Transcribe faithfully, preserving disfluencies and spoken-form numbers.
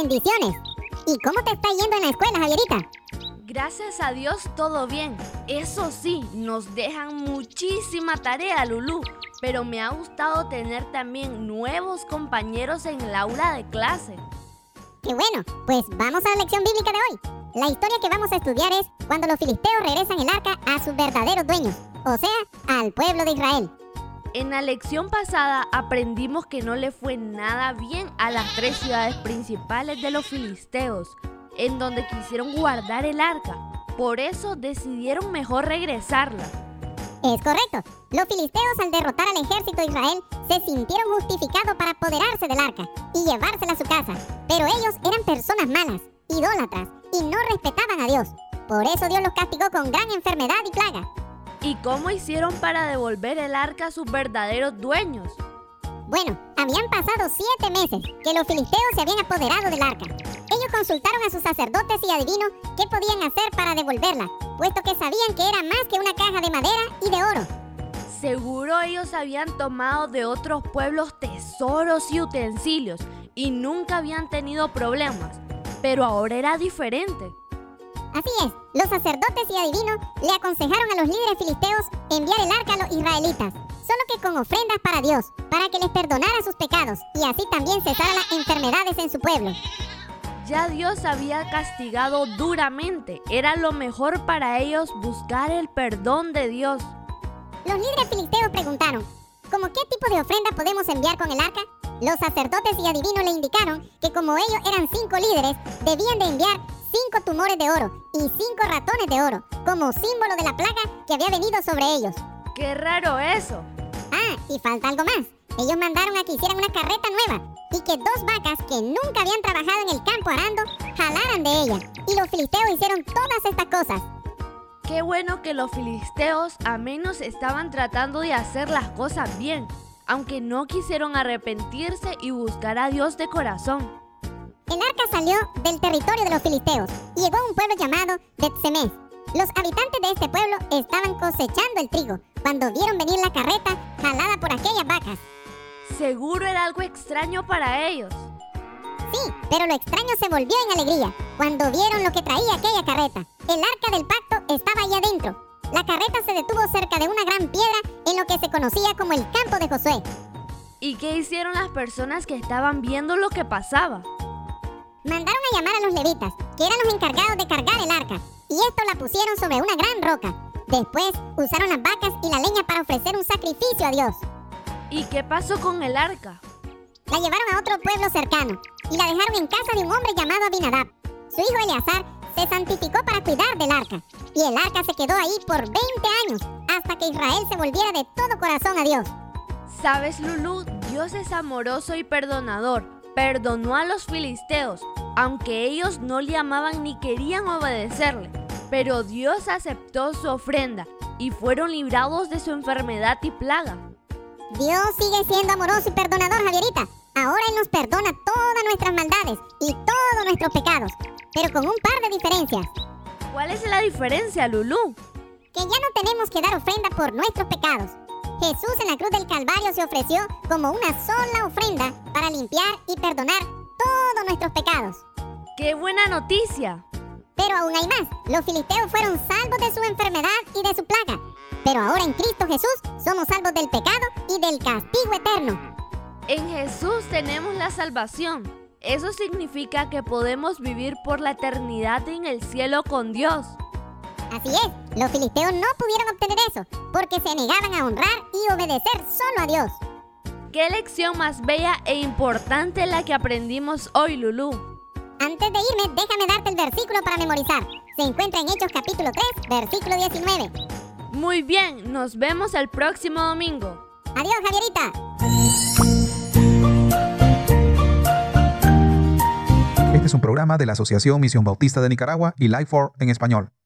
Bendiciones. ¿Y cómo te está yendo en la escuela, Javierita? Gracias a Dios todo bien. Eso sí, nos dejan muchísima tarea, Lulú. Pero me ha gustado tener también nuevos compañeros en el aula de clase. ¡Qué bueno! Pues vamos a la lección bíblica de hoy. La historia que vamos a estudiar es cuando los filisteos regresan el arca a sus verdaderos dueños, o sea, al pueblo de Israel. En la lección pasada aprendimos que no le fue nada bien a las tres ciudades principales de los filisteos, en donde quisieron guardar el arca. Por eso decidieron mejor regresarla. Es correcto. Los filisteos, al derrotar al ejército de Israel, se sintieron justificados para apoderarse del arca y llevársela a su casa. Pero ellos eran personas malas, idólatras, y no respetaban a Dios. Por eso Dios los castigó con gran enfermedad y plaga. ¿Y cómo hicieron para devolver el arca a sus verdaderos dueños? Bueno, habían pasado siete meses que los filisteos se habían apoderado del arca. Ellos consultaron a sus sacerdotes y adivinos qué podían hacer para devolverla, puesto que sabían que era más que una caja de madera y de oro. Seguro ellos habían tomado de otros pueblos tesoros y utensilios y nunca habían tenido problemas, pero ahora era diferente. Así es, los sacerdotes y adivinos le aconsejaron a los líderes filisteos enviar el arca a los israelitas, solo que con ofrendas para Dios, para que les perdonara sus pecados y así también cesara las enfermedades en su pueblo. Ya Dios había castigado duramente, era lo mejor para ellos buscar el perdón de Dios. Los líderes filisteos preguntaron, ¿cómo qué tipo de ofrenda podemos enviar con el arca? Los sacerdotes y adivinos le indicaron que como ellos eran cinco líderes, debían de enviar cinco tumores de oro y cinco ratones de oro, como símbolo de la plaga que había venido sobre ellos. ¡Qué raro eso! Ah, y falta algo más. Ellos mandaron a que hicieran una carreta nueva y que dos vacas que nunca habían trabajado en el campo arando jalaran de ella. Y los filisteos hicieron todas estas cosas. Qué bueno que los filisteos al menos estaban tratando de hacer las cosas bien, aunque no quisieron arrepentirse y buscar a Dios de corazón. El arca salió del territorio de los filisteos y llegó a un pueblo llamado Bet-Semes. Los habitantes de este pueblo estaban cosechando el trigo cuando vieron venir la carreta jalada por aquellas vacas. Seguro era algo extraño para ellos. Sí, pero lo extraño se volvió en alegría cuando vieron lo que traía aquella carreta. El arca del pacto estaba allá adentro. La carreta se detuvo cerca de una gran piedra en lo que se conocía como el campo de Josué. ¿Y qué hicieron las personas que estaban viendo lo que pasaba? Mandaron a llamar a los levitas, que eran los encargados de cargar el arca, y esto la pusieron sobre una gran roca. Después usaron las vacas y la leña para ofrecer un sacrificio a Dios. ¿Y qué pasó con el arca? La llevaron a otro pueblo cercano y la dejaron en casa de un hombre llamado Abinadab. Su hijo Eleazar se santificó para cuidar del arca, y el arca se quedó ahí por veinte años, hasta que Israel se volviera de todo corazón a Dios. ¿Sabes, Lulú? Dios es amoroso y perdonador. Perdonó a los filisteos, aunque ellos no le amaban ni querían obedecerle. Pero Dios aceptó su ofrenda y fueron librados de su enfermedad y plaga. Dios sigue siendo amoroso y perdonador, Javierita. Ahora Él nos perdona todas nuestras maldades y todos nuestros pecados, pero con un par de diferencias. ¿Cuál es la diferencia, Lulú? Que ya no tenemos que dar ofrenda por nuestros pecados. Jesús en la cruz del Calvario se ofreció como una sola ofrenda para limpiar y perdonar todos nuestros pecados. ¡Qué buena noticia! Pero aún hay más. Los filisteos fueron salvos de su enfermedad y de su plaga. Pero ahora en Cristo Jesús somos salvos del pecado y del castigo eterno. En Jesús tenemos la salvación. Eso significa que podemos vivir por la eternidad en el cielo con Dios. Así es, los filisteos no pudieron obtener eso, porque se negaban a honrar y obedecer solo a Dios. ¡Qué lección más bella e importante la que aprendimos hoy, Lulú! Antes de irme, déjame darte el versículo para memorizar. Se encuentra en Hechos capítulo tres, versículo diecinueve. Muy bien, nos vemos el próximo domingo. Adiós, Javierita. Este es un programa de la Asociación Misión Bautista de Nicaragua y Life for en español.